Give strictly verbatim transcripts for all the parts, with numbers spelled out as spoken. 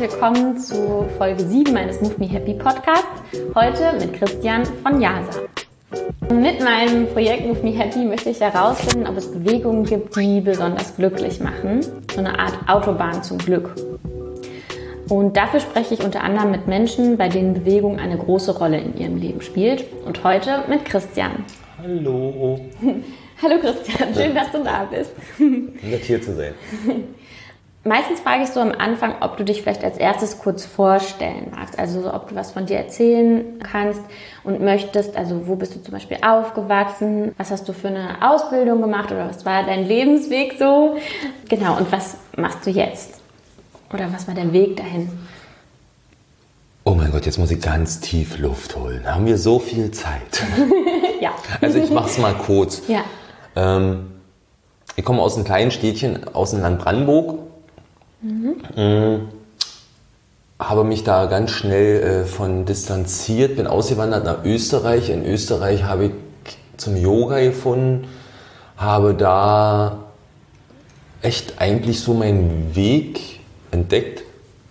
willkommen zu Folge sieben meines Move Me Happy Podcasts. Heute mit Christian von Yasa. Mit meinem Projekt Move Me Happy möchte ich herausfinden, ob es Bewegungen gibt, die besonders glücklich machen. So eine Art Autobahn zum Glück. Und dafür spreche ich unter anderem mit Menschen, bei denen Bewegung eine große Rolle in ihrem Leben spielt. Und heute mit Christian. Hallo. Hallo Christian, schön, dass du da bist. Nett hier zu sein. Meistens frage ich so am Anfang, ob du dich vielleicht als erstes kurz vorstellen magst. Also ob du was von dir erzählen kannst und möchtest. Also wo bist du zum Beispiel aufgewachsen? Was hast du für eine Ausbildung gemacht oder was war dein Lebensweg so? Genau, und was machst du jetzt? Oder was war der Weg dahin? Oh mein Gott, jetzt muss ich ganz tief Luft holen. Haben wir so viel Zeit? Ja. Also ich mach's mal kurz. Ja. Ähm, ich komme aus einem kleinen Städtchen, aus dem Land Brandenburg. Mhm. Ähm, habe mich da ganz schnell äh, von distanziert, bin ausgewandert nach Österreich. In Österreich habe ich zum Yoga gefunden, habe da echt eigentlich so meinen Weg entdeckt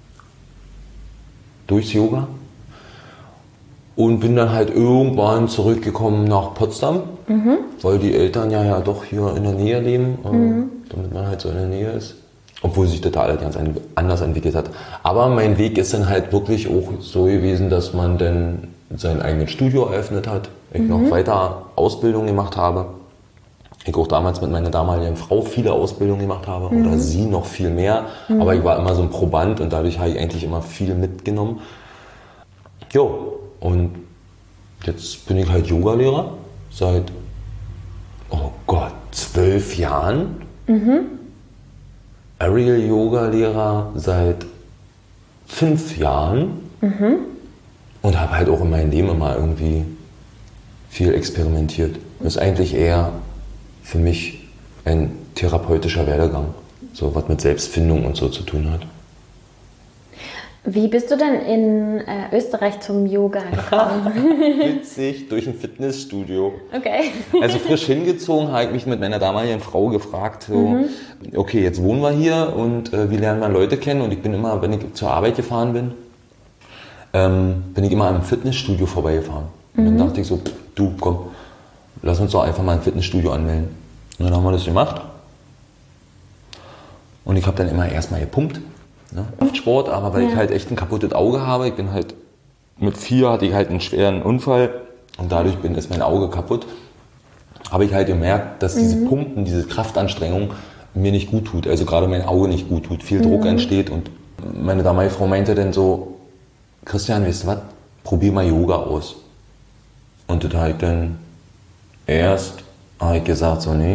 durchs Yoga und bin dann halt irgendwann zurückgekommen nach Potsdam, mhm. weil die Eltern ja, ja doch hier in der Nähe leben, äh, mhm. damit man halt so in der Nähe ist. Obwohl sich das alles ganz anders entwickelt hat. Aber mein Weg ist dann halt wirklich auch so gewesen, dass man dann sein eigenes Studio eröffnet hat. Ich mhm. noch weiter Ausbildung gemacht habe. Ich auch damals mit meiner damaligen Frau viele Ausbildungen gemacht habe. Mhm. Oder sie noch viel mehr. Mhm. Aber ich war immer so ein Proband und dadurch habe ich eigentlich immer viel mitgenommen. Jo, und jetzt bin ich halt Yogalehrer. Seit, oh Gott, zwölf Jahren. Mhm. Aerial Yoga Lehrer seit fünf Jahren mhm. und habe halt auch in meinem Leben immer irgendwie viel experimentiert. Das ist eigentlich eher für mich ein therapeutischer Werdegang, so was mit Selbstfindung und so zu tun hat. Wie bist du denn in äh, Österreich zum Yoga gekommen? Witzig, durch ein Fitnessstudio. Okay. Also frisch hingezogen, habe ich mich mit meiner damaligen Frau gefragt, so, mhm. okay, jetzt wohnen wir hier und äh, wie lernen wir Leute kennen? Und ich bin immer, wenn ich zur Arbeit gefahren bin, ähm, bin ich immer am Fitnessstudio vorbeigefahren. Und mhm. dann dachte ich so, du komm, lass uns doch einfach mal ein Fitnessstudio anmelden. Und dann haben wir das gemacht. Und ich habe dann immer erstmal gepumpt. Ne? Sport, aber weil ja. ich halt echt ein kaputtes Auge habe, ich bin halt mit vier hatte ich halt einen schweren Unfall und dadurch bin, ist mein Auge kaputt, habe ich halt gemerkt, dass mhm. diese Pumpen, diese Kraftanstrengung mir nicht gut tut, also gerade mein Auge nicht gut tut, viel mhm. Druck entsteht und meine damalige Frau meinte dann so, Christian, weißt du was, probier mal Yoga aus. Und das habe ich dann erst habe ich gesagt, so nee,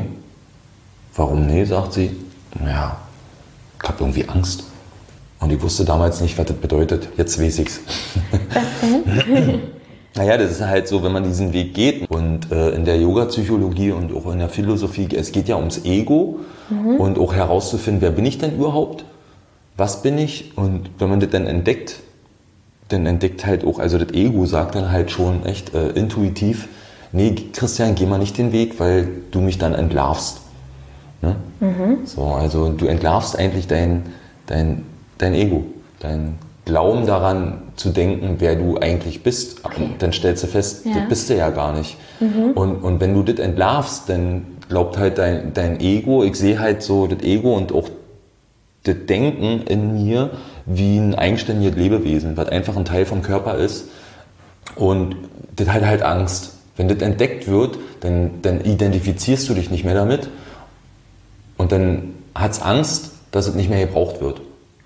warum nee, sagt sie, naja, ich habe irgendwie Angst. Und ich wusste damals nicht, was das bedeutet. Jetzt weiß ich's. Was denn? Naja, das ist halt so, wenn man diesen Weg geht. Und äh, in der Yoga-Psychologie und auch in der Philosophie, es geht ja ums Ego. Mhm. Und auch herauszufinden, wer bin ich denn überhaupt? Was bin ich? Und wenn man das dann entdeckt, dann entdeckt halt auch, also das Ego sagt dann halt schon echt äh, intuitiv, nee, Christian, geh mal nicht den Weg, weil du mich dann entlarvst. Ne? Mhm. So, also du entlarvst eigentlich dein, dein dein Ego, dein Glauben daran zu denken, wer du eigentlich bist. Okay. Dann stellst du fest, ja. das bist du ja gar nicht. Mhm. Und, und wenn du das entlarvst, dann glaubt halt dein, dein Ego, ich sehe halt so das Ego und auch das Denken in mir wie ein eigenständiges Lebewesen, was einfach ein Teil vom Körper ist. Und das hat halt Angst. Wenn das entdeckt wird, dann, dann identifizierst du dich nicht mehr damit und dann hat es Angst, dass es nicht mehr gebraucht wird.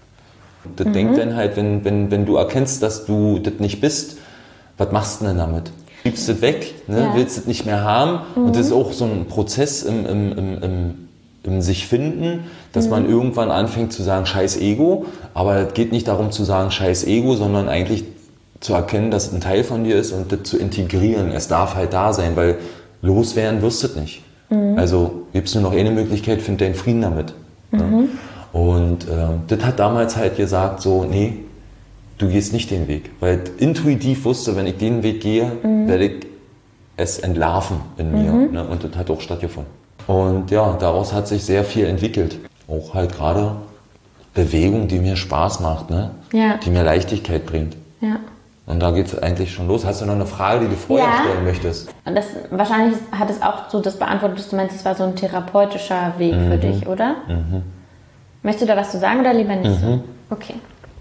Das mhm. denkt dann halt, wenn, wenn, wenn du erkennst, dass du das nicht bist, was machst du denn damit? Gibst du das weg, ne? Ja. Willst du das nicht mehr haben? Mhm. Und das ist auch so ein Prozess im, im, im, im, im sich finden, dass mhm. man irgendwann anfängt zu sagen, scheiß Ego. Aber es geht nicht darum zu sagen, scheiß Ego, sondern eigentlich zu erkennen, dass es ein Teil von dir ist und das zu integrieren. Es darf halt da sein, weil loswerden wirst du es nicht. Mhm. Also gibt es nur noch eine Möglichkeit, find deinen Frieden damit. Mhm. Ne? Und äh, das hat damals halt gesagt, so, nee, du gehst nicht den Weg. Weil ich intuitiv wusste, wenn ich den Weg gehe, mhm. werde ich es entlarven in mir. Mhm. Ne? Und das hat auch stattgefunden. Und ja, daraus hat sich sehr viel entwickelt. Auch halt gerade Bewegung, die mir Spaß macht, ne? Ja. Die mir Leichtigkeit bringt. Ja. Und da geht es eigentlich schon los. Hast du noch eine Frage, die du vorher Ja. stellen möchtest? Und das, wahrscheinlich hat es auch so das beantwortet, dass du meinst, es war so ein therapeutischer Weg mhm. für dich, oder? Mhm. Möchtest du da was zu sagen oder lieber nicht mhm. so? Okay.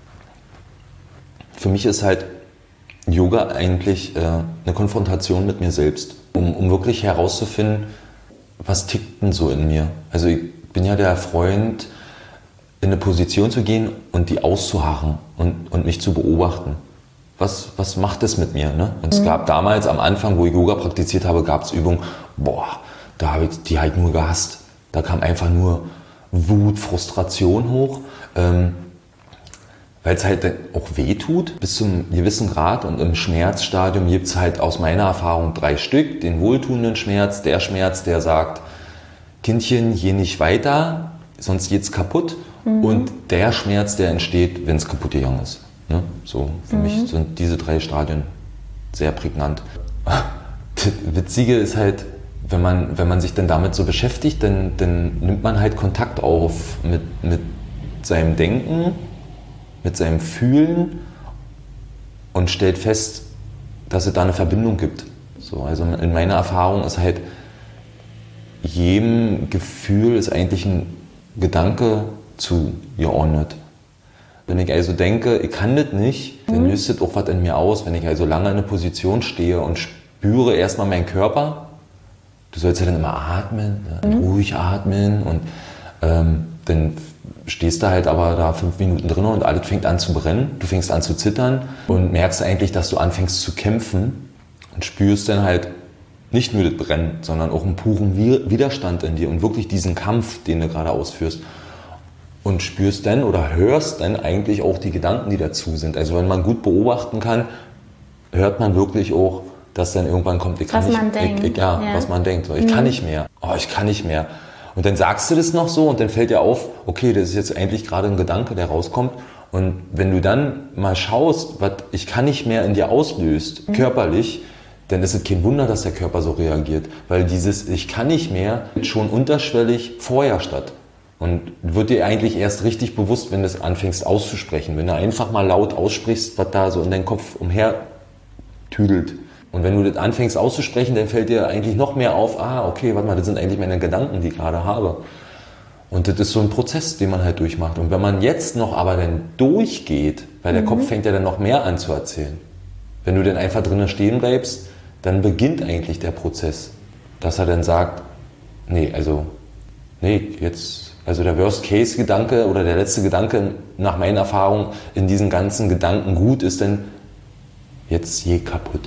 Für mich ist halt Yoga eigentlich äh, eine Konfrontation mit mir selbst, um, um wirklich herauszufinden, was tickt denn so in mir. Also ich bin ja der Freund, in eine Position zu gehen und die auszuharren und, und mich zu beobachten. Was, was macht das mit mir? Ne? Und es mhm. gab damals, am Anfang, wo ich Yoga praktiziert habe, gab es Übungen, boah, da habe ich die halt nur gehasst. Da kam einfach nur Wut, Frustration hoch, ähm, weil es halt auch weh tut, bis zu einem gewissen Grad. Und im Schmerzstadium gibt es halt aus meiner Erfahrung drei Stück. Den wohltuenden Schmerz, der Schmerz, der sagt, Kindchen, geh nicht weiter, sonst geht's kaputt. Mhm. Und der Schmerz, der entsteht, wenn es kaputt gegangen ist. Ne? So, für mhm. mich sind diese drei Stadien sehr prägnant. Das Witzige ist halt, wenn man, wenn man sich dann damit so beschäftigt, dann, dann nimmt man halt Kontakt auf mit, mit seinem Denken, mit seinem Fühlen und stellt fest, dass es da eine Verbindung gibt. So, also in meiner Erfahrung ist halt, jedem Gefühl ist eigentlich ein Gedanke zugeordnet. Wenn ich also denke, ich kann das nicht, dann löst das auch was in mir aus. Wenn ich also lange in einer Position stehe und spüre erstmal meinen Körper, du sollst ja dann immer atmen, mhm. ruhig atmen und ähm, dann stehst du halt aber da fünf Minuten drin und alles fängt an zu brennen, du fängst an zu zittern und merkst eigentlich, dass du anfängst zu kämpfen und spürst dann halt nicht nur das Brennen, sondern auch einen puren Widerstand in dir und wirklich diesen Kampf, den du gerade ausführst. Und spürst dann oder hörst dann eigentlich auch die Gedanken, die dazu sind. Also wenn man gut beobachten kann, hört man wirklich auch, dass dann irgendwann kommt, ich kann was nicht, man denkt. Ich, ich, ja, ja, was man denkt. So, ich mhm. kann nicht mehr. Oh, ich kann nicht mehr. Und dann sagst du das noch so und dann fällt dir auf, okay, das ist jetzt eigentlich gerade ein Gedanke, der rauskommt. Und wenn du dann mal schaust, was ich kann nicht mehr in dir auslöst, mhm. körperlich, dann ist es kein Wunder, dass der Körper so reagiert. Weil dieses ich kann nicht mehr schon unterschwellig vorher statt. Und wird dir eigentlich erst richtig bewusst, wenn du es anfängst auszusprechen. Wenn du einfach mal laut aussprichst, was da so in deinem Kopf umhertüdelt. Und wenn du das anfängst auszusprechen, dann fällt dir eigentlich noch mehr auf, ah, okay, warte mal, das sind eigentlich meine Gedanken, die ich gerade habe. Und das ist so ein Prozess, den man halt durchmacht. Und wenn man jetzt noch aber dann durchgeht, weil der mhm. Kopf fängt ja dann noch mehr an zu erzählen. Wenn du dann einfach drinnen stehen bleibst, dann beginnt eigentlich der Prozess, dass er dann sagt, nee, also, nee, jetzt... Also der Worst-Case-Gedanke oder der letzte Gedanke nach meiner Erfahrung in diesen ganzen Gedanken gut ist dann, jetzt je kaputt.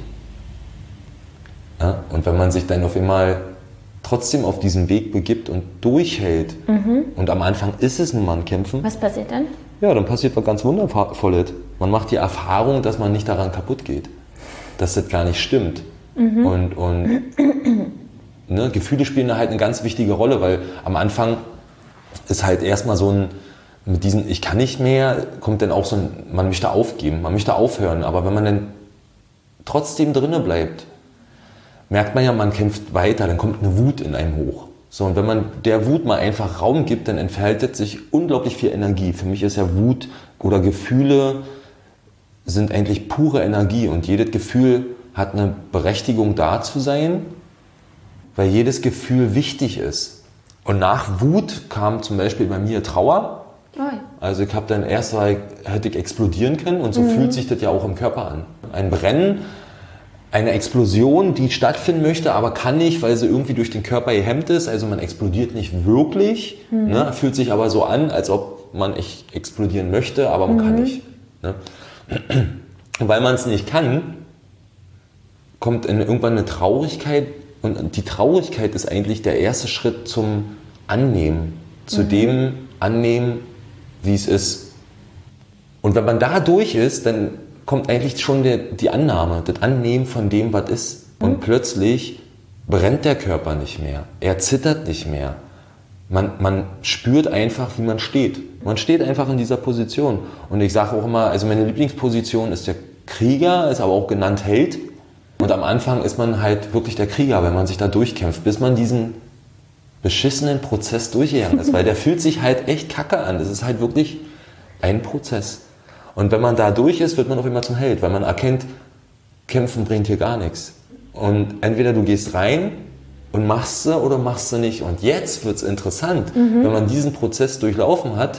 Ja? Und wenn man sich dann auf einmal trotzdem auf diesen Weg begibt und durchhält, mhm. und am Anfang ist es nun mal ein Kämpfen. Was passiert dann? Ja, dann passiert was ganz Wundervolles. Man macht die Erfahrung, dass man nicht daran kaputt geht. Dass das gar nicht stimmt. Mhm. Und, und ne, Gefühle spielen da halt eine ganz wichtige Rolle, weil am Anfang ist halt erstmal so ein, mit diesem ich kann nicht mehr, kommt dann auch so ein, man möchte aufgeben, man möchte aufhören. Aber wenn man dann trotzdem drinnen bleibt, merkt man ja, man kämpft weiter, dann kommt eine Wut in einem hoch. So, und wenn man der Wut mal einfach Raum gibt, dann entfaltet sich unglaublich viel Energie. Für mich ist ja Wut oder Gefühle sind eigentlich pure Energie und jedes Gefühl hat eine Berechtigung da zu sein, weil jedes Gefühl wichtig ist. Und nach Wut kam zum Beispiel bei mir Trauer. Oh. Also ich habe dann erst, weil hätte ich explodieren können und so mhm. fühlt sich das ja auch im Körper an. Ein Brennen, eine Explosion, die stattfinden möchte, aber kann nicht, weil sie irgendwie durch den Körper gehemmt ist. Also man explodiert nicht wirklich, mhm. ne, fühlt sich aber so an, als ob man echt explodieren möchte, aber man mhm. kann nicht. Ne? Und weil man es nicht kann, kommt irgendwann eine Traurigkeit. Und die Traurigkeit ist eigentlich der erste Schritt zum Annehmen, zu mhm. dem Annehmen, wie es ist. Und wenn man da durch ist, dann kommt eigentlich schon der, die Annahme, das Annehmen von dem, was ist. Mhm. Und plötzlich brennt der Körper nicht mehr, er zittert nicht mehr. Man, man spürt einfach, wie man steht. Man steht einfach in dieser Position. Und ich sage auch immer, also meine Lieblingsposition ist der Krieger, ist aber auch genannt Held. Und am Anfang ist man halt wirklich der Krieger, wenn man sich da durchkämpft, bis man diesen beschissenen Prozess durchgegangen ist. Weil der fühlt sich halt echt kacke an. Das ist halt wirklich ein Prozess. Und wenn man da durch ist, wird man auf einmal zum Held, weil man erkennt, Kämpfen bringt hier gar nichts. Und entweder du gehst rein und machst sie oder machst sie nicht. Und jetzt wird es interessant, mhm. wenn man diesen Prozess durchlaufen hat,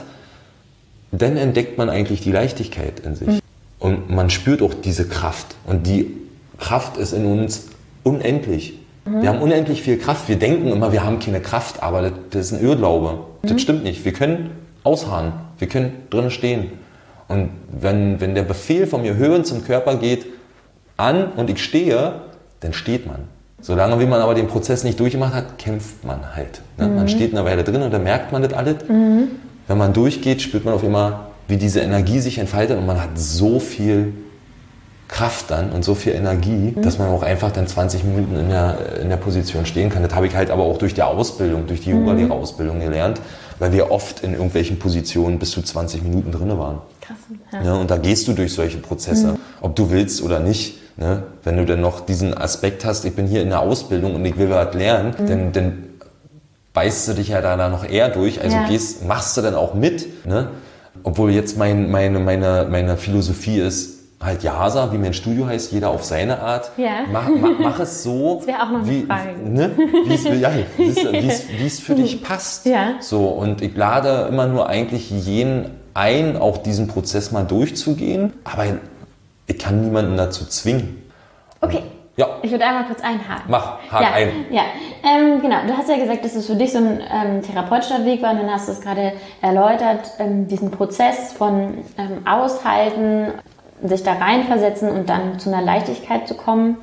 dann entdeckt man eigentlich die Leichtigkeit in sich. Mhm. Und man spürt auch diese Kraft. Und die Kraft ist in uns unendlich. Mhm. Wir haben unendlich viel Kraft. Wir denken immer, wir haben keine Kraft, aber das, das ist ein Irrglaube. Mhm. Das stimmt nicht. Wir können ausharren. Wir können drinnen stehen. Und wenn, wenn der Befehl von mir Hören zum Körper geht, an und ich stehe, dann steht man. Solange wie man aber den Prozess nicht durchgemacht hat, kämpft man halt. Ne? Mhm. Man steht eine Weile drin und dann merkt man das alles. Mhm. Wenn man durchgeht, spürt man auf einmal, wie diese Energie sich entfaltet und man hat so viel Kraft dann und so viel Energie, mhm. dass man auch einfach dann zwanzig Minuten in der, in der Position stehen kann. Das habe ich halt aber auch durch die Ausbildung, durch die mhm. Yoga-Lehrerausbildung gelernt, weil wir oft in irgendwelchen Positionen bis zu zwanzig Minuten drin waren. Krass. Ja. Ja, und da gehst du durch solche Prozesse, mhm. ob du willst oder nicht. Ne? Wenn du dann noch diesen Aspekt hast, ich bin hier in der Ausbildung und ich will was lernen, mhm. dann, dann beißt du dich ja da noch eher durch, also ja. gehst, machst du dann auch mit. Ne? Obwohl jetzt mein, meine, meine, meine Philosophie ist, halt Yasa, wie mein Studio heißt, jeder auf seine Art. Ja. Mach, mach, mach es so, das wäre auch noch eine wie, Frage. Ne? Wie es ja, wie es für dich passt. Ja. So, und ich lade immer nur eigentlich jeden ein, auch diesen Prozess mal durchzugehen, aber ich kann niemanden dazu zwingen. Okay. Ja. Ich würde einmal kurz einhaken. Mach, hak ja, ein. Ja, ähm, genau. Du hast ja gesagt, dass es für dich so ein ähm, therapeutischer Weg war und dann hast du es gerade erläutert, ähm, diesen Prozess von ähm, Aushalten, sich da reinversetzen und dann zu einer Leichtigkeit zu kommen.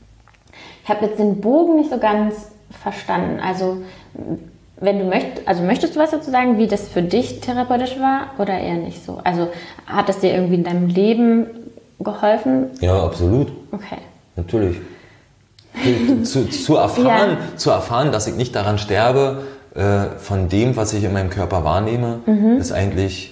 Ich habe jetzt den Bogen nicht so ganz verstanden. Also, wenn du möchtest, also möchtest du was dazu sagen, wie das für dich therapeutisch war oder eher nicht so? Also, hat das dir irgendwie in deinem Leben geholfen? Ja, absolut. Okay. Natürlich. zu, zu, erfahren, ja. zu erfahren, dass ich nicht daran sterbe, äh, von dem, was ich in meinem Körper wahrnehme, mhm. ist eigentlich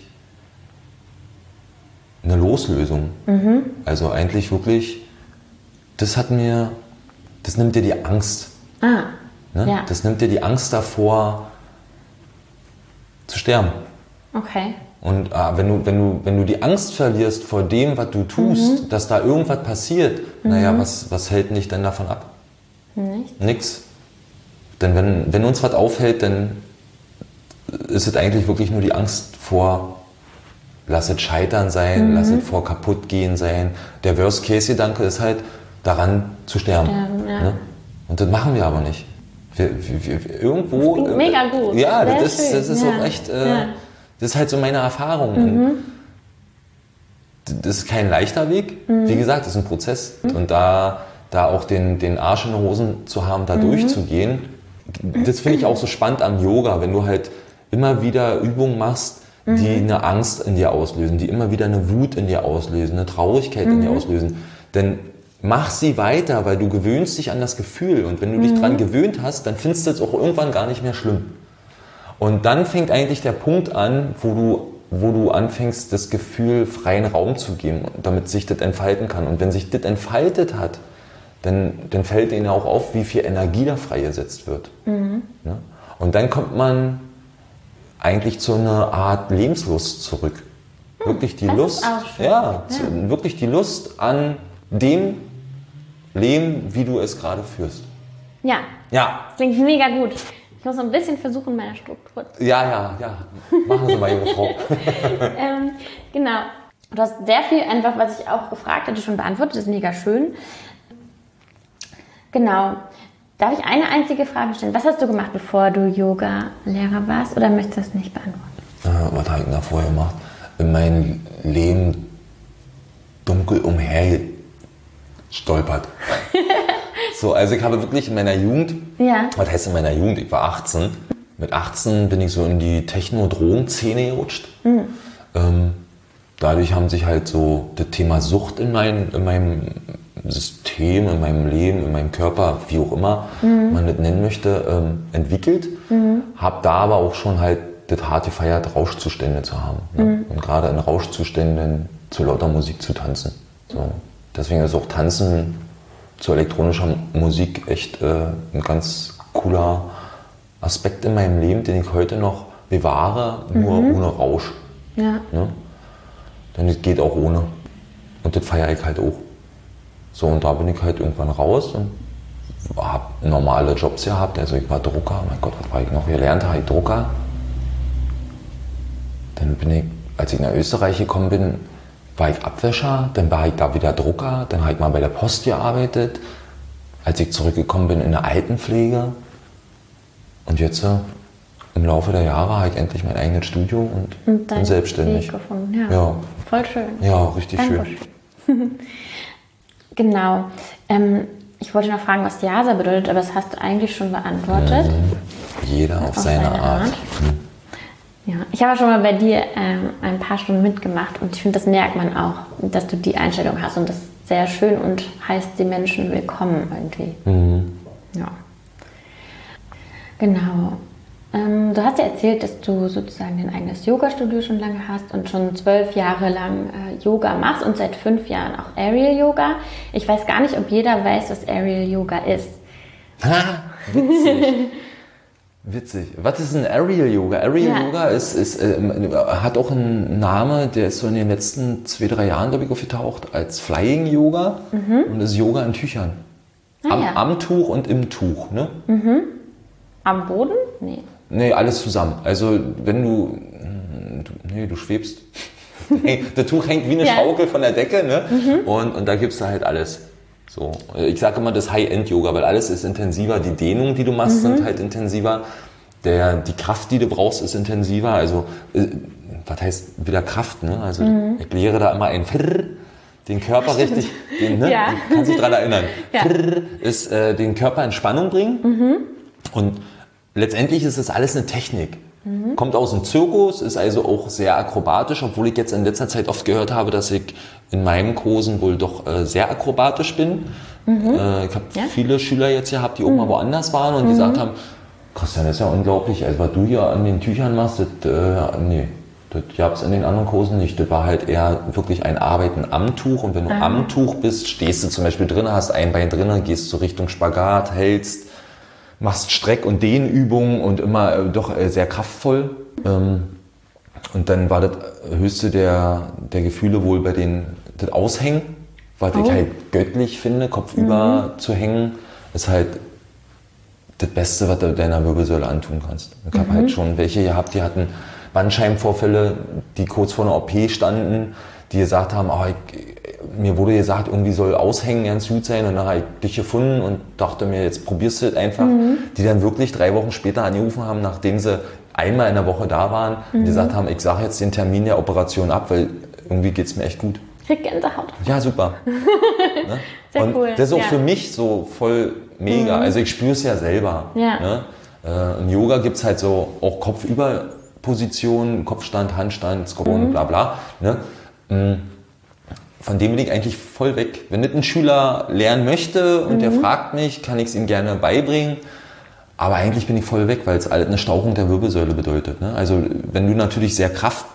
eine Loslösung. Mhm. Also eigentlich wirklich, das hat mir, das nimmt dir die Angst. Ah, ne? ja. Das nimmt dir die Angst davor, zu sterben. Okay. Und ah, wenn, du, wenn, du, wenn du die Angst verlierst vor dem, was du tust, mhm. dass da irgendwas passiert, mhm. naja, was, was hält dich denn davon ab? Nicht? Nix. Denn wenn, wenn uns was aufhält, dann ist es eigentlich wirklich nur die Angst vor, lass es scheitern sein, mhm. lass es vor kaputt gehen sein. Der Worst-Case-Gedanke ist halt, daran zu sterben. sterben ja. Ne? Und das machen wir aber nicht. Wir, wir, wir, irgendwo... Das klingt mega gut. Ja, Sehr das, schön. das ist ja. auch echt... Äh, ja. Das ist halt so meine Erfahrung. Mhm. Das ist kein leichter Weg. Mhm. Wie gesagt, das ist ein Prozess. Mhm. Und da, da auch den, den Arsch in den Hosen zu haben, da mhm. durchzugehen, das finde ich auch so spannend am Yoga, wenn du halt immer wieder Übungen machst, die mhm. eine Angst in dir auslösen, die immer wieder eine Wut in dir auslösen, eine Traurigkeit mhm. in dir auslösen. Denn mach sie weiter, weil du gewöhnst dich an das Gefühl. Und wenn du dich mhm. dran gewöhnt hast, dann findest du es auch irgendwann gar nicht mehr schlimm. Und dann fängt eigentlich der Punkt an, wo du, wo du anfängst, das Gefühl freien Raum zu geben, damit sich das entfalten kann. Und wenn sich das entfaltet hat, dann, dann fällt ihnen auch auf, wie viel Energie da freigesetzt wird. Mhm. Ja? Und dann kommt man eigentlich zu einer Art Lebenslust zurück. Hm, wirklich die Lust, ja, ja. Zu, wirklich die Lust an dem Leben, wie du es gerade führst. Ja. Ja. Das klingt mega gut. Ich muss so ein bisschen versuchen, meine Struktur zu... Ja, ja, ja. Machen Sie mal, junge Frau. ähm, genau. Du hast sehr viel einfach, was ich auch gefragt hatte, schon beantwortet. Das ist mega schön. Genau. Darf ich eine einzige Frage stellen? Was hast du gemacht, bevor du Yoga-Lehrer warst? Oder möchtest du das nicht beantworten? Äh, was habe ich da vorher gemacht? In meinem Leben dunkel umher gestolpert. So, also ich habe wirklich in meiner Jugend, ja. was heißt in meiner Jugend? Ich war achtzehn. Mit achtzehn bin ich so in die Techno-Drogen-Szene gerutscht. Mhm. Ähm, dadurch haben sich halt so das Thema Sucht in, mein, in meinem System, in meinem Leben, in meinem Körper, wie auch immer mhm. man das nennen möchte, ähm, entwickelt. Mhm. Hab da aber auch schon halt das hart gefeiert, Rauschzustände zu haben. Ne? Mhm. Und gerade in Rauschzuständen zu lauter Musik zu tanzen. So. Deswegen ist auch Tanzen zu elektronischer Musik echt äh, ein ganz cooler Aspekt in meinem Leben, den ich heute noch bewahre, nur mhm. ohne Rausch. Ja. Ne? Dann geht auch ohne. Und das feiere ich halt auch. So, und da bin ich halt irgendwann raus und habe normale Jobs gehabt. Also ich war Drucker, mein Gott, was war ich noch gelernt? Habe ich Drucker. Dann bin ich, als ich nach Österreich gekommen bin, war ich Abwäscher, dann war ich da wieder Drucker, dann habe ich mal bei der Post gearbeitet. Als ich zurückgekommen bin in der Altenpflege. Und jetzt im Laufe der Jahre habe ich endlich mein eigenes Studio und, und bin selbstständig. Weg gefunden. Ja. Ja. Voll schön. Ja, richtig Dankeschön. schön. Genau. Ähm, ich wollte noch fragen, was Jasa bedeutet, aber das hast du eigentlich schon beantwortet. Mhm. Jeder auf, auf seine, seine Art. Art. Mhm. Ja, ich habe schon mal bei dir ähm, ein paar Stunden mitgemacht und ich finde, das merkt man auch, dass du die Einstellung hast und das ist sehr schön und heißt die Menschen willkommen irgendwie. Mhm. Ja. Genau. Ähm, du hast ja erzählt, dass du sozusagen dein eigenes Yoga-Studio schon lange hast und schon zwölf Jahre lang äh, Yoga machst und seit fünf Jahren auch Aerial Yoga. Ich weiß gar nicht, ob jeder weiß, was Aerial Yoga ist. Ha, witzig. Witzig. Was ist ein Aerial Yoga? Aerial ja. Yoga ist, ist, äh, hat auch einen Namen, der ist so in den letzten zwei, drei Jahren, glaube ich, aufgetaucht, als Flying Yoga. Mhm. Und das ist Yoga in Tüchern. Ah, am, ja. am Tuch und im Tuch. Ne? Mhm. Am Boden? Nee. Nee, alles zusammen. Also wenn du, du nee, du schwebst. Das Tuch hängt wie eine ja. Schaukel von der Decke, ne? Mhm. Und, und da gibst du halt alles. So, ich sage immer das High-End-Yoga, weil alles ist intensiver. Die Dehnungen, die du machst, mhm. sind halt intensiver. Der, die Kraft, die du brauchst, ist intensiver. Also, äh, was heißt wieder Kraft? Ne? Also, mhm. ich lehre da immer ein Frrr, den Körper richtig, den, ne? Ja. Du kannst dich dran erinnern. Ja. Frrr ist äh, den Körper in Spannung bringen. Mhm. Und letztendlich ist das alles eine Technik. Mhm. Kommt aus dem Zirkus, ist also auch sehr akrobatisch, obwohl ich jetzt in letzter Zeit oft gehört habe, dass ich in meinen Kursen wohl doch äh, sehr akrobatisch bin. Mhm. Äh, ich habe ja? viele Schüler jetzt gehabt, die auch mhm. mal woanders waren und mhm. die gesagt haben, Christian, das ist ja unglaublich, also was du hier an den Tüchern machst, das, äh, nee, das gab es in den anderen Kursen nicht. Das war halt eher wirklich ein Arbeiten am Tuch und wenn du ah. am Tuch bist, stehst du zum Beispiel drin, hast ein Bein drin, gehst so Richtung Spagat, hältst, machst Streck- und Dehnübungen und immer äh, doch äh, sehr kraftvoll. Ähm, und dann war das höchste der, der Gefühle wohl bei den, das Aushängen, was oh. ich halt göttlich finde, kopfüber mhm. zu hängen, ist halt das Beste, was du deiner Wirbelsäule antun kannst. Ich mhm. habe halt schon welche gehabt, die hatten Bandscheibenvorfälle, die kurz vor einer O P standen, die gesagt haben, oh, ich, mir wurde gesagt, irgendwie soll Aushängen ganz gut sein und dann habe ich dich gefunden und dachte mir, jetzt probierst du das einfach. Mhm. Die dann wirklich drei Wochen später angerufen haben, nachdem sie einmal in der Woche da waren mhm. und gesagt haben, ich sage jetzt den Termin der Operation ab, weil irgendwie geht es mir echt gut. Krieg Gänsehaut. Ja, super. Ne? Sehr und cool. Das ist auch ja. für mich so voll mega. Mhm. Also ich spüre es ja selber. Ja. Ne? Äh, Im Yoga gibt es halt so auch Kopfüberpositionen, Kopfstand, Handstand, Skorpion, mhm. bla bla. Ne? Mhm. Von dem bin ich eigentlich voll weg. Wenn nicht ein Schüler lernen möchte und mhm. der fragt mich, kann ich es ihm gerne beibringen. Aber eigentlich bin ich voll weg, weil es halt eine Stauchung der Wirbelsäule bedeutet. Ne? Also wenn du natürlich sehr kraftvoll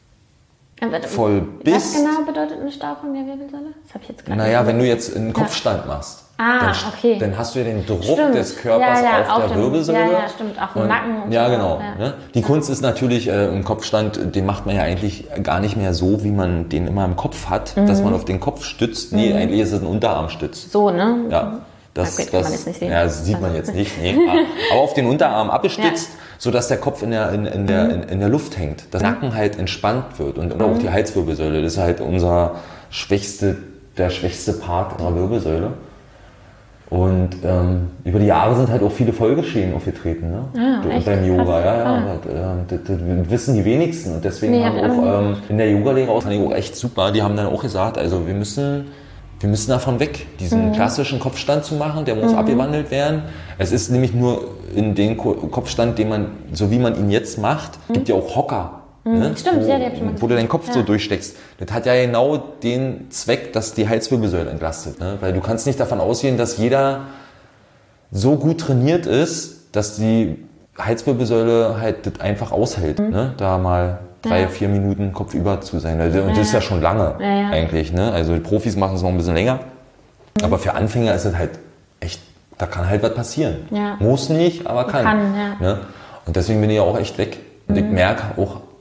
bist. Was genau bedeutet eine Stauchung der Wirbelsäule? Das habe ich jetzt gerade Naja, wenn du jetzt einen Kopfstand ja. machst, ah, dann, okay. dann hast du ja den Druck stimmt. des Körpers ja, ja, auf, auf der dem, Wirbelsäule. Ja, ja, stimmt, auf dem und, Nacken. Und ja, so. genau. Ja. Ne? Die Kunst ist natürlich, äh, im Kopfstand, den macht man ja eigentlich gar nicht mehr so, wie man den immer im Kopf hat, mhm. dass man auf den Kopf stützt. Nee, mhm. eigentlich ist es ein Unterarmstütz. So, ne? Ja. Das, das, das, man jetzt nicht sehen. Ja, das sieht man jetzt nicht. Nee. Aber auf den Unterarm abgestützt, ja. sodass der Kopf in der, in, in, der, in, in der Luft hängt. Dass der Nacken halt entspannt wird und, und auch die Halswirbelsäule. Das ist halt unser schwächste, der schwächste Part unserer Wirbelsäule. Und ähm, über die Jahre sind halt auch viele Folgeschäden aufgetreten, ne? Ah, echt? Beim Yoga, ja, ja. Ah. Das, das, das wissen die wenigsten. Und deswegen nee, haben auch ähm, in der Yoga-Lehre auch, fand ich auch echt super, die haben dann auch gesagt, also wir müssen, wir müssen davon weg, diesen mhm. klassischen Kopfstand zu machen, der muss mhm. abgewandelt werden. Es ist nämlich nur in den Kopfstand, den man, so wie man ihn jetzt macht, mhm. gibt ja auch Hocker. Ne? Stimmt, wo, ja, die hab ich schon mal wo du deinen Kopf ja. so durchsteckst. Das hat ja genau den Zweck, dass die Halswirbelsäule entlastet. Ne? Weil du kannst nicht davon ausgehen, dass jeder so gut trainiert ist, dass die Halswirbelsäule halt das einfach aushält. Mhm. Ne? Da mal drei, ja. vier Minuten kopfüber zu sein. Und das ja. ist ja schon lange ja, ja. eigentlich. Ne? Also die Profis machen es noch ein bisschen länger. Mhm. Aber für Anfänger ist es halt echt, da kann halt was passieren. Ja. Muss nicht, aber kann. kann ja. ne? Und deswegen bin ich ja auch echt weg. Und mhm. ich merke auch,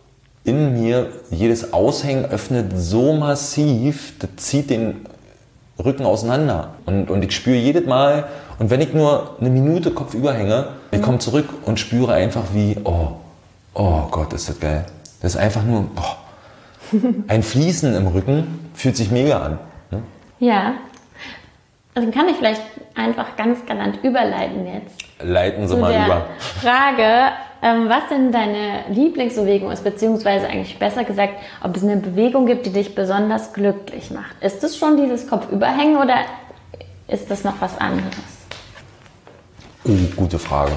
in mir, jedes Aushängen öffnet so massiv, das zieht den Rücken auseinander. Und, und ich spüre jedes Mal, und wenn ich nur eine Minute kopfüber hänge, ich komme zurück und spüre einfach wie, oh, oh Gott, ist das geil. Das ist einfach nur, oh, ein Fließen im Rücken fühlt sich mega an. Ne? Ja. Dann kann ich vielleicht einfach ganz galant überleiten jetzt. Leiten Sie zu mal der über. Frage, ähm, was denn deine Lieblingsbewegung ist, beziehungsweise eigentlich besser gesagt, ob es eine Bewegung gibt, die dich besonders glücklich macht. Ist es schon dieses Kopfüberhängen oder ist das noch was anderes? Oh, gute Frage.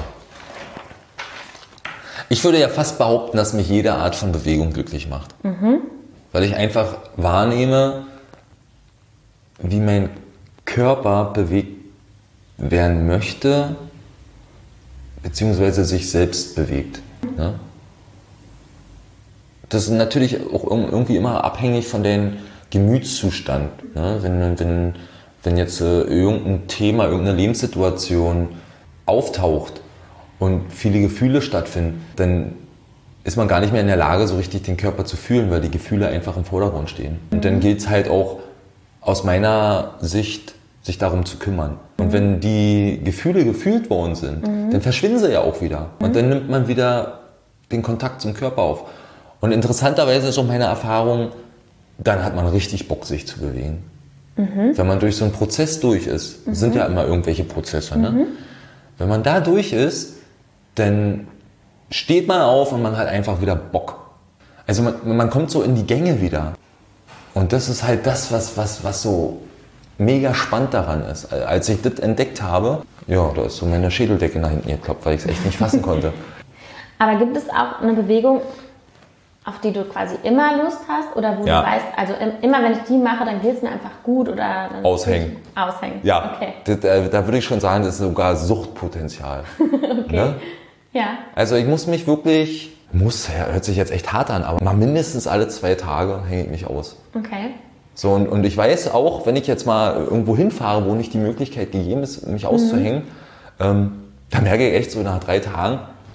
Ich würde ja fast behaupten, dass mich jede Art von Bewegung glücklich macht. Mhm. Weil ich einfach wahrnehme, wie mein Körper bewegt werden möchte, beziehungsweise sich selbst bewegt. Ne? Das ist natürlich auch irgendwie immer abhängig von dem Gemütszustand. Ne? Wenn, wenn, wenn jetzt äh, irgendein Thema, irgendeine Lebenssituation auftaucht und viele Gefühle stattfinden, dann ist man gar nicht mehr in der Lage, so richtig den Körper zu fühlen, weil die Gefühle einfach im Vordergrund stehen. Und dann gilt es halt auch aus meiner Sicht, sich darum zu kümmern. Und wenn die Gefühle gefühlt worden sind, mhm. dann verschwinden sie ja auch wieder. Und mhm. dann nimmt man wieder den Kontakt zum Körper auf. Und interessanterweise ist auch meine Erfahrung, dann hat man richtig Bock, sich zu bewegen. Mhm. Wenn man durch so einen Prozess durch ist, mhm. sind ja immer irgendwelche Prozesse, ne? Mhm. Wenn man da durch ist, dann steht man auf und man hat einfach wieder Bock. Also man, man kommt so in die Gänge wieder. Und das ist halt das, was, was, was so mega spannend daran ist. Als ich das entdeckt habe, ja, da ist so meine Schädeldecke nach hinten geklopft, weil ich es echt nicht fassen konnte. Aber gibt es auch eine Bewegung, auf die du quasi immer Lust hast? Oder wo ja. du weißt, also immer wenn ich die mache, dann geht es mir einfach gut? Oder dann Aushängen. Aushängen, ja. Okay. Da, da, da würde ich schon sagen, das ist sogar Suchtpotenzial. Okay. Ne? Ja. Also ich muss mich wirklich, muss, ja, hört sich jetzt echt hart an, aber mal mindestens alle zwei Tage hänge ich mich aus. Okay. So, und, und ich weiß auch, wenn ich jetzt mal irgendwo hinfahre, wo nicht die Möglichkeit gegeben ist, mich auszuhängen, mhm. ähm, da merke ich echt so nach drei Tagen,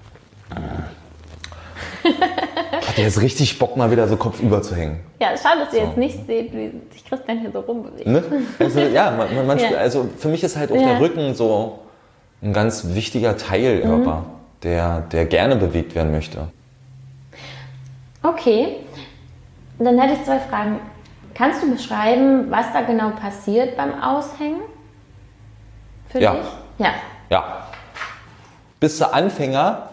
äh, hat jetzt richtig Bock, mal wieder so kopfüber zu hängen. Ja, schade, dass ihr so. jetzt nicht seht, wie sich Christian hier so rumbewegt. Ne? Also, ja, man, man, ja. also für mich ist halt auch ja. der Rücken so ein ganz wichtiger Teil, mhm. Körper, der, der gerne bewegt werden möchte. Okay, dann hätte ich zwei Fragen. Kannst du beschreiben, was da genau passiert beim Aushängen für ja. dich? Ja. Ja. Bist du Anfänger?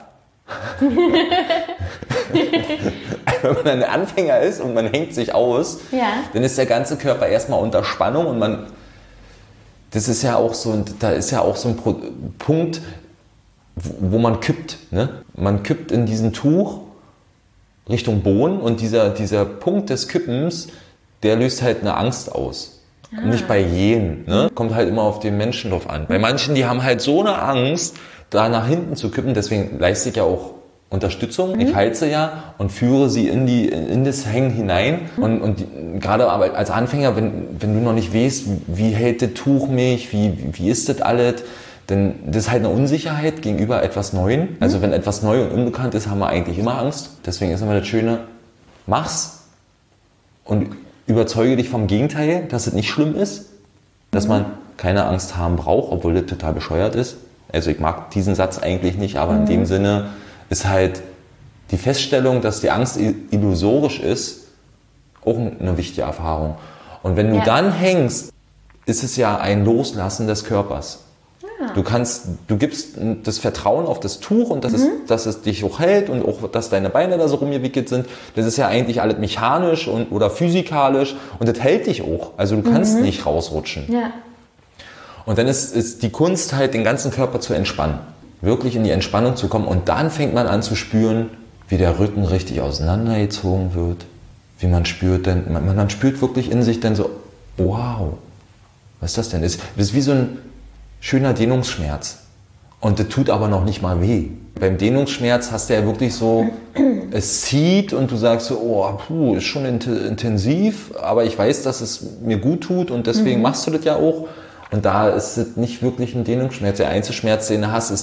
Wenn man ein Anfänger ist und man hängt sich aus, ja. dann ist der ganze Körper erstmal unter Spannung und man, das ist ja auch so, da ist ja auch so ein Pro- Punkt, wo man kippt. Ne? Man kippt in diesem Tuch Richtung Boden und dieser, dieser Punkt des Kippens, der löst halt eine Angst aus. Ah. Nicht bei jedem. Ne? Kommt halt immer auf den Menschen drauf an. Bei manchen, die haben halt so eine Angst, da nach hinten zu kippen. Deswegen leiste ich ja auch Unterstützung. Mhm. Ich halte ja und führe sie in, die, in das Hängen hinein. Mhm. Und, und die, gerade aber als Anfänger, wenn, wenn du noch nicht weißt, wie hält das Tuch mich, wie, wie ist das alles, denn das ist halt eine Unsicherheit gegenüber etwas Neuem. Also wenn etwas neu und unbekannt ist, haben wir eigentlich immer Angst. Deswegen ist immer das Schöne, mach's und überzeuge dich vom Gegenteil, dass es nicht schlimm ist, dass man keine Angst haben braucht, obwohl das total bescheuert ist. Also ich mag diesen Satz eigentlich nicht, aber in dem Sinne ist halt die Feststellung, dass die Angst illusorisch ist, auch eine wichtige Erfahrung. Und wenn du ja. dann hängst, ist es ja ein Loslassen des Körpers. Du kannst, du gibst das Vertrauen auf das Tuch und dass, mhm. es, dass es dich auch hält und auch, dass deine Beine da so rumgewickelt sind. Das ist ja eigentlich alles mechanisch und, oder physikalisch und das hält dich auch. Also du kannst mhm. nicht rausrutschen. Ja. Und dann ist, ist die Kunst halt, den ganzen Körper zu entspannen. Wirklich in die Entspannung zu kommen und dann fängt man an zu spüren, wie der Rücken richtig auseinandergezogen wird. Wie man spürt, denn, man, man spürt wirklich in sich dann so, wow, was ist das denn? Das ist wie so ein schöner Dehnungsschmerz. Und das tut aber noch nicht mal weh. Beim Dehnungsschmerz hast du ja wirklich so, es zieht und du sagst so, oh, puh, ist schon intensiv, aber ich weiß, dass es mir gut tut und deswegen mhm. machst du das ja auch. Und da ist es nicht wirklich ein Dehnungsschmerz. Der einzige Schmerz, den du hast, ist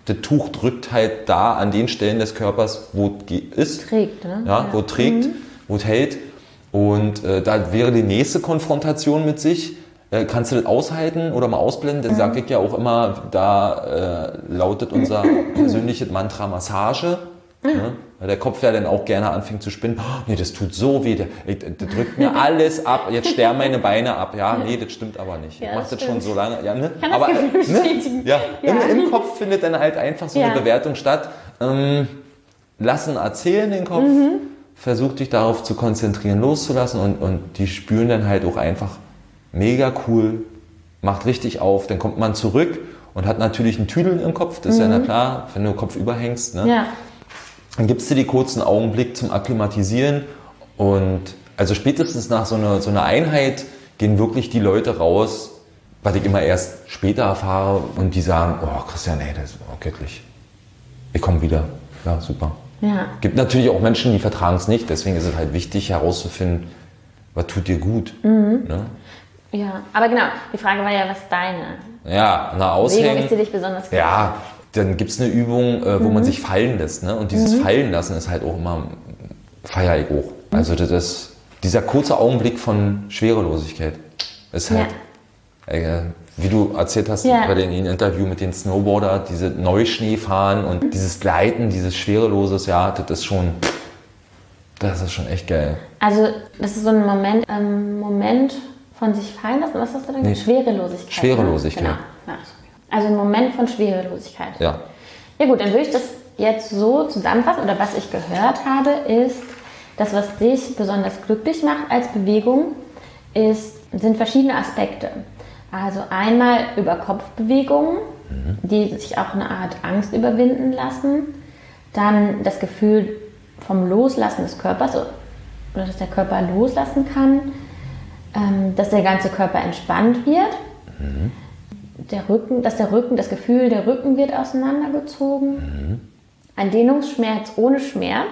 das Tuch drückt halt da an den Stellen des Körpers, wo es ist. Trägt, ne? Ja, wo es trägt, mhm. wo es hält. Und äh, da wäre die nächste Konfrontation mit sich. Äh, kannst du das aushalten oder mal ausblenden? Das mhm. sage ich ja auch immer, da äh, lautet unser persönliches Mantra Massage. Mhm. Ne? Weil der Kopf ja dann auch gerne anfängt zu spinnen. Oh, nee, das tut so weh, der, der drückt mir alles ab, jetzt sterben meine Beine ab. Ja, nee, das stimmt aber nicht. Ja, ich mach das, das schon so lange. Ja, ne? Kann aber das äh, ne? ja, ja. Im, im Kopf findet dann halt einfach so ja. eine Bewertung statt. Ähm, lassen erzählen den Kopf, mhm. versuch dich darauf zu konzentrieren, loszulassen und, und die spüren dann halt auch einfach mega cool, macht richtig auf, dann kommt man zurück und hat natürlich einen Tüdel im Kopf, das mhm. ist ja na klar, wenn du Kopf überhängst. Ne? Ja. Dann gibst du dir kurz einen Augenblick zum Akklimatisieren und also spätestens nach so einer, so einer Einheit gehen wirklich die Leute raus, was ich immer erst später erfahre und die sagen, oh Christian, ey, das ist oh, göttlich. Ich komme wieder. Ja, super. Ja. Gibt natürlich auch Menschen, die vertragen es nicht, deswegen ist es halt wichtig herauszufinden, was tut dir gut. Mhm. Ne? Ja, aber genau, die Frage war ja, was ist deine? Ja, na Aushängen. Bewegung ist dir dich besonders gut? Ja. Dann gibt es eine Übung, äh, wo mhm. man sich fallen lässt. Ne? Und dieses mhm. Fallen lassen ist halt auch immer, feier ich auch. Mhm. Also das ist, dieser kurze Augenblick von Schwerelosigkeit ist halt, ja. äh, wie du erzählt hast ja. bei dem Interview mit den Snowboarder, diese Neuschneefahren und mhm. dieses Gleiten, dieses Schwereloses, ja, das ist schon, das ist schon echt geil. Also das ist so ein Moment, ähm, Moment von sich fallen lassen, was hast du denn? Nee. Schwerelosigkeit. Schwerelosigkeit. Ne? Genau. Ja. Also ein Moment von Schwerelosigkeit. Ja. Ja gut, dann würde ich das jetzt so zusammenfassen, oder was ich gehört habe, ist, das, was dich besonders glücklich macht als Bewegung, ist, sind verschiedene Aspekte. Also einmal über Kopfbewegungen, mhm. die sich auch eine Art Angst überwinden lassen. Dann das Gefühl vom Loslassen des Körpers, oder dass der Körper loslassen kann, dass der ganze Körper entspannt wird. Mhm. Der Rücken, dass der Rücken, das Gefühl, der Rücken wird auseinandergezogen. Mhm. Ein Dehnungsschmerz ohne Schmerz.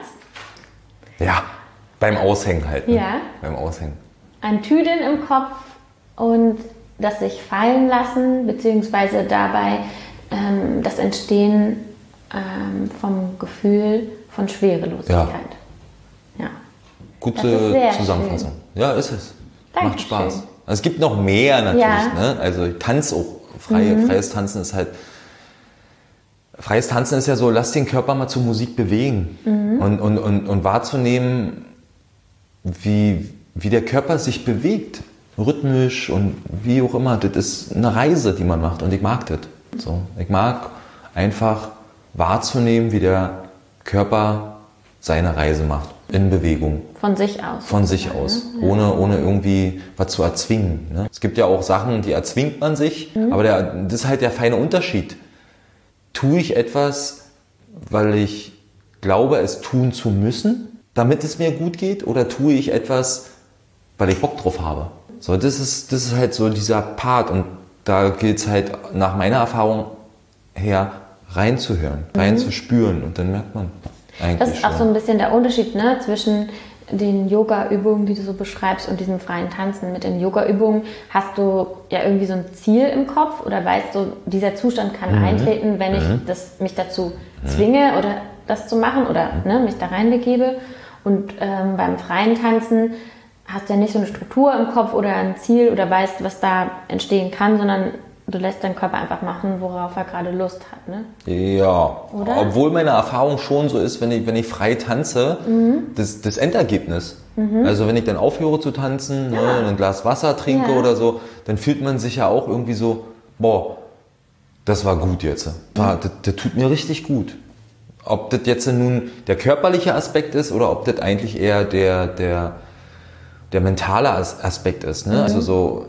Ja, beim Aushängen halt. Ne? Ja. Beim Aushängen. Ein Tüdeln im Kopf und das sich fallen lassen, beziehungsweise dabei ähm, das Entstehen ähm, vom Gefühl von Schwerelosigkeit. Ja. Ja. Gute Zusammenfassung. Schön. Ja, ist es. Dankeschön. Macht Spaß. Also es gibt noch mehr natürlich. Ja. Ne? Also Tanz auch. Freie, mhm. Freies Tanzen ist halt. Freies Tanzen ist ja so, lass den Körper mal zur Musik bewegen. Mhm. Und, und, und, und wahrzunehmen, wie, wie der Körper sich bewegt. Rhythmisch und wie auch immer. Das ist eine Reise, die man macht. Und ich mag das. So. Ich mag einfach wahrzunehmen, wie der Körper seine Reise macht. In Bewegung. Von sich aus. Von sich aus. Ja. Ohne, ohne irgendwie was zu erzwingen. Ne? Es gibt ja auch Sachen, die erzwingt man sich. Mhm. Aber der, das ist halt der feine Unterschied. Tue ich etwas, weil ich glaube, es tun zu müssen, damit es mir gut geht? Oder tue ich etwas, weil ich Bock drauf habe? So, das ist, das ist halt so dieser Part. Und da gilt es halt nach meiner Erfahrung her, reinzuhören, mhm. reinzuspüren. Und dann merkt man eigentlich Das ist auch schon so ein bisschen der Unterschied, ne, zwischen den Yoga-Übungen, die du so beschreibst, und diesem freien Tanzen. Mit den Yoga-Übungen hast du ja irgendwie so ein Ziel im Kopf oder weißt du, dieser Zustand kann mhm. eintreten, wenn ich mhm. das, mich dazu zwinge oder das zu machen oder mhm. ne, mich da reinbegebe. Und ähm, beim freien Tanzen hast du ja nicht so eine Struktur im Kopf oder ein Ziel oder weißt, was da entstehen kann, sondern du lässt deinen Körper einfach machen, worauf er gerade Lust hat, ne? Ja, oder? Obwohl meine Erfahrung schon so ist, wenn ich, wenn ich frei tanze, mhm. das, das Endergebnis. Mhm. Also wenn ich dann aufhöre zu tanzen, ja. ne, ein Glas Wasser trinke ja. oder so, dann fühlt man sich ja auch irgendwie so, boah, das war gut jetzt. Das, das, das tut mir richtig gut. Ob das jetzt nun der körperliche Aspekt ist oder ob das eigentlich eher der, der, der mentale Aspekt ist. Ne? Mhm. Also so,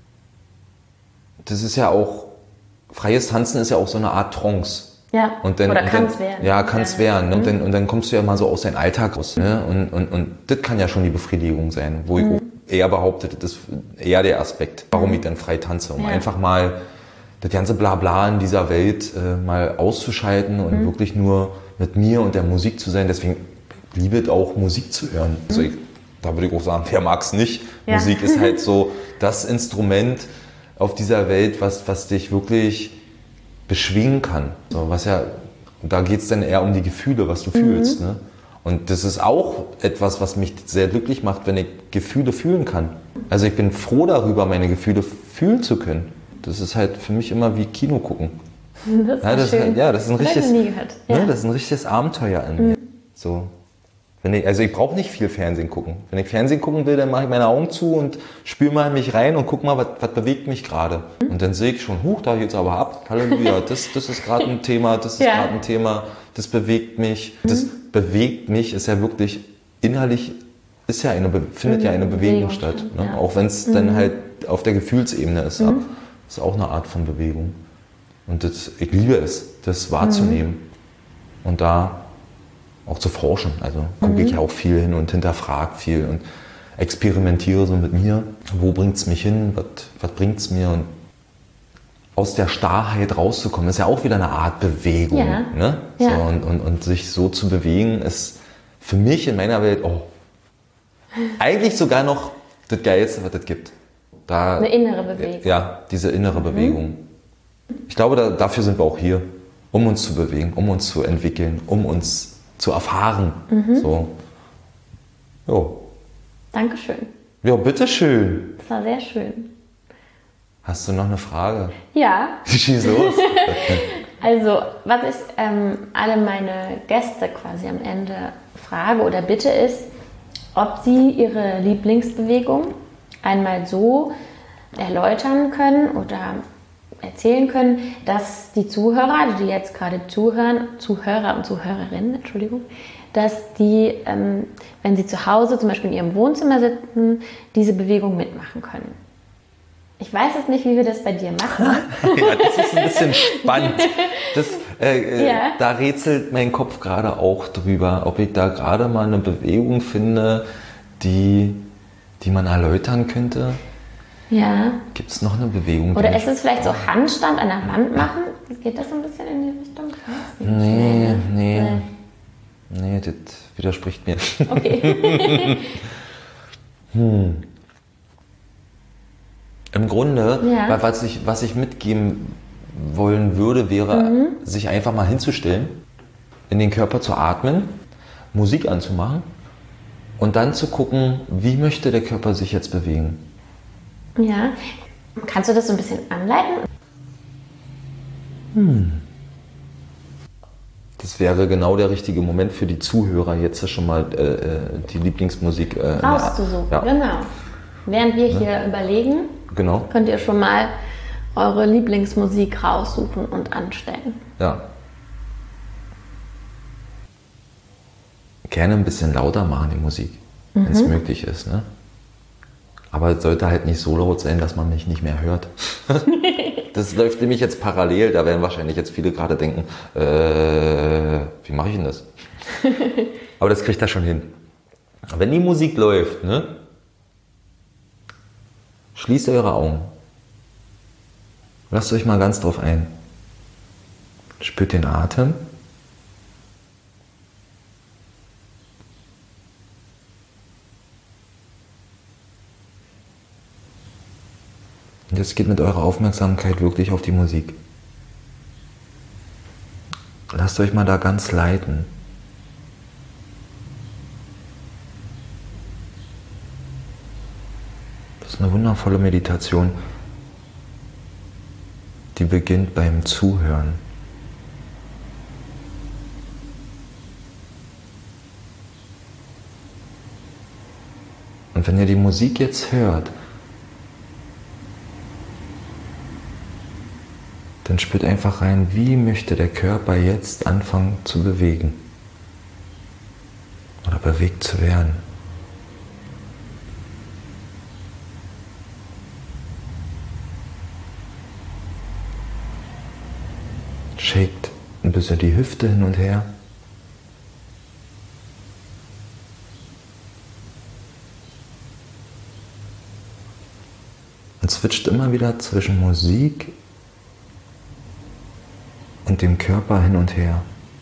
das ist ja auch, freies Tanzen ist ja auch so eine Art Trance. Ja, und dann, oder kann es werden. Ja, kann es ja. werden. Ne? Mhm. Und, dann, und dann kommst du ja mal so aus deinem Alltag raus. Ne? Und, und, und das kann ja schon die Befriedigung sein, wo mhm. ich eher behaupte, das ist eher der Aspekt, warum ich dann frei tanze. Um ja. einfach mal das ganze Blabla in dieser Welt äh, mal auszuschalten und mhm. wirklich nur mit mir und der Musik zu sein. Deswegen liebe ich auch, Musik zu hören. Mhm. Also ich, da würde ich auch sagen, wer mag es nicht? Ja. Musik ist halt so das Instrument auf dieser Welt, was, was dich wirklich beschwingen kann. So, was ja, da geht es dann eher um die Gefühle, was du mhm. fühlst. Ne? Und das ist auch etwas, was mich sehr glücklich macht, wenn ich Gefühle fühlen kann. Also ich bin froh darüber, meine Gefühle fühlen zu können. Das ist halt für mich immer wie Kino gucken. Das ist ja, das schön. Ist halt, ja, das ist ein das richtiges, nie gehört. Ja. Ne, das ist ein richtiges Abenteuer in mir. Mhm. So. Wenn ich, also ich brauche nicht viel Fernsehen gucken. Wenn ich Fernsehen gucken will, dann mache ich meine Augen zu und spüre mal in mich rein und guck mal, was, was bewegt mich gerade. Mhm. Und dann sehe ich schon, huch, da geht's aber ab. Halleluja, das, das ist gerade ein Thema, das ist ja. gerade ein Thema, das bewegt mich. Mhm. Das bewegt mich ist ja wirklich innerlich, ist ja eine, findet mhm. ja eine Bewegung, Bewegung statt. Ne? Ja. Auch wenn es mhm. dann halt auf der Gefühlsebene ist. Mhm. Das ist auch eine Art von Bewegung. Und das, ich liebe es, das wahrzunehmen. Mhm. Und da auch zu forschen. Also gucke mhm. ich ja auch viel hin und hinterfrage viel und experimentiere so mit mir. Wo bringt es mich hin? Was, was bringt es mir? Und aus der Starrheit rauszukommen, ist ja auch wieder eine Art Bewegung. Ja. Ne? Ja. So, und, und, und sich so zu bewegen, ist für mich in meiner Welt oh, eigentlich sogar noch das Geilste, was es gibt. Da, eine innere Bewegung. Ja, diese innere mhm. Bewegung. Ich glaube, da, dafür sind wir auch hier, um uns zu bewegen, um uns zu entwickeln, um uns zu erfahren. Mhm. So. Jo. Dankeschön. Ja, bitteschön. Das war sehr schön. Hast du noch eine Frage? Ja. Schieß los. Also, was ich ähm, alle meine Gäste quasi am Ende frage oder bitte ist, ob sie ihre Lieblingsbewegung einmal so erläutern können oder erzählen können, dass die Zuhörer, die jetzt gerade zuhören, Zuhörer und Zuhörerinnen, Entschuldigung, dass die, ähm, wenn sie zu Hause zum Beispiel in ihrem Wohnzimmer sitzen, diese Bewegung mitmachen können. Ich weiß jetzt nicht, wie wir das bei dir machen. Ja, das ist ein bisschen spannend. Das, äh, ja. Da rätselt mein Kopf gerade auch drüber, ob ich da gerade mal eine Bewegung finde, die, die man erläutern könnte. Ja. Gibt es noch eine Bewegung? Oder ist es vielleicht so Handstand an der Wand machen? Geht das so ein bisschen in die Richtung? Nee, nee. Nee, nee das widerspricht mir. Okay. hm. Im Grunde, ja. was ich, was ich mitgeben wollen würde, wäre, mhm. sich einfach mal hinzustellen, in den Körper zu atmen, Musik anzumachen und dann zu gucken, wie möchte der Körper sich jetzt bewegen. Ja. Kannst du das so ein bisschen anleiten? Hm. Das wäre genau der richtige Moment für die Zuhörer, jetzt schon mal äh, die Lieblingsmusik äh, rauszusuchen. Ja. Genau. Während wir hier ja. überlegen, genau. könnt ihr schon mal eure Lieblingsmusik raussuchen und anstellen. Ja. Gerne ein bisschen lauter machen, die Musik, mhm. wenn es möglich ist. Ne? Aber es sollte halt nicht so laut sein, dass man mich nicht mehr hört. Das läuft nämlich jetzt parallel, da werden wahrscheinlich jetzt viele gerade denken, äh, wie mache ich denn das? Aber das kriegt er schon hin. Wenn die Musik läuft, ne, schließt eure Augen. Lasst euch mal ganz drauf ein. Spürt den Atem. Und jetzt geht mit eurer Aufmerksamkeit wirklich auf die Musik. Lasst euch mal da ganz leiten. Das ist eine wundervolle Meditation, die beginnt beim Zuhören. Und wenn ihr die Musik jetzt hört, dann spürt einfach rein, wie möchte der Körper jetzt anfangen zu bewegen oder bewegt zu werden. Shakt ein bisschen die Hüfte hin und her. Und switcht immer wieder zwischen Musik und dem Körper hin und her.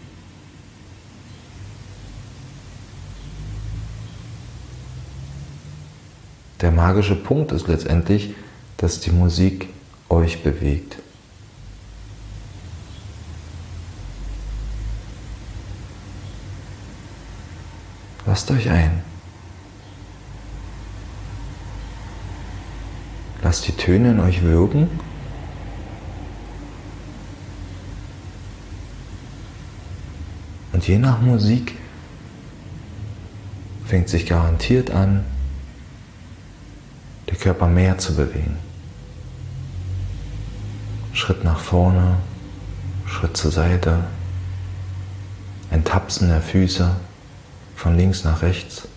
Der magische Punkt ist letztendlich, dass die Musik euch bewegt. Lasst euch ein. Lasst die Töne in euch wirken. Und je nach Musik fängt sich garantiert an, der Körper mehr zu bewegen. Schritt nach vorne, Schritt zur Seite, ein Tapsen der Füße von links nach rechts.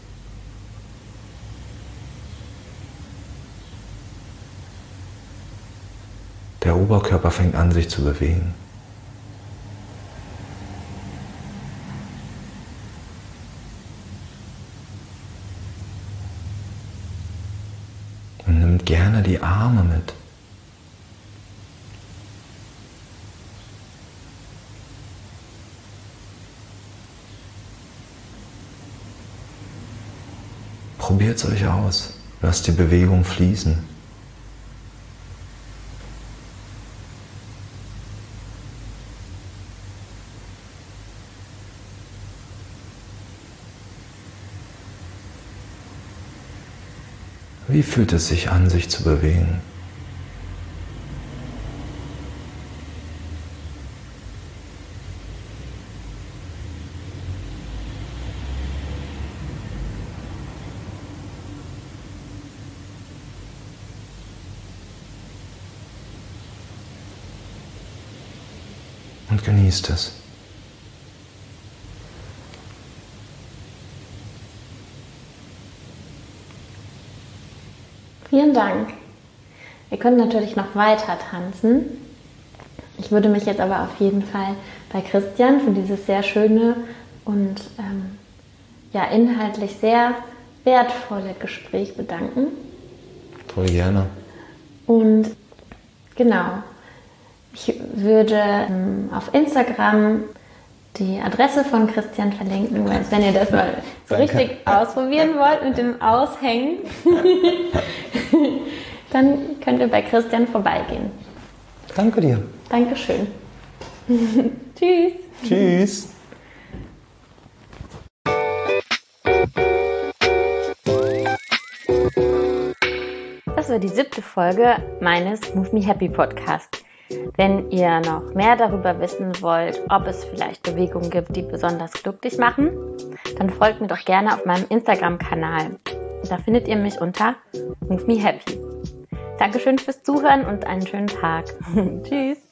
Der Oberkörper fängt an, sich zu bewegen. Und nimmt gerne die Arme mit. Probiert es euch aus. Lasst die Bewegung fließen. Wie fühlt es sich an, sich zu bewegen? Und genießt es. Vielen Dank. Wir können natürlich noch weiter tanzen. Ich würde mich jetzt aber auf jeden Fall bei Christian für dieses sehr schöne und ähm, ja, inhaltlich sehr wertvolle Gespräch bedanken. Voll gerne. Und genau, ich würde ähm, auf Instagram die Adresse von Christian verlinken, weil wenn ihr das mal so richtig ausprobieren wollt mit dem Aushängen, dann könnt ihr bei Christian vorbeigehen. Danke dir. Dankeschön. Tschüss. Tschüss. Das war die siebte Folge meines Move Me Happy Podcast. Wenn ihr noch mehr darüber wissen wollt, ob es vielleicht Bewegungen gibt, die besonders glücklich machen, dann folgt mir doch gerne auf meinem Instagram-Kanal. Da findet ihr mich unter Move Me Happy. Dankeschön fürs Zuhören und einen schönen Tag. Tschüss.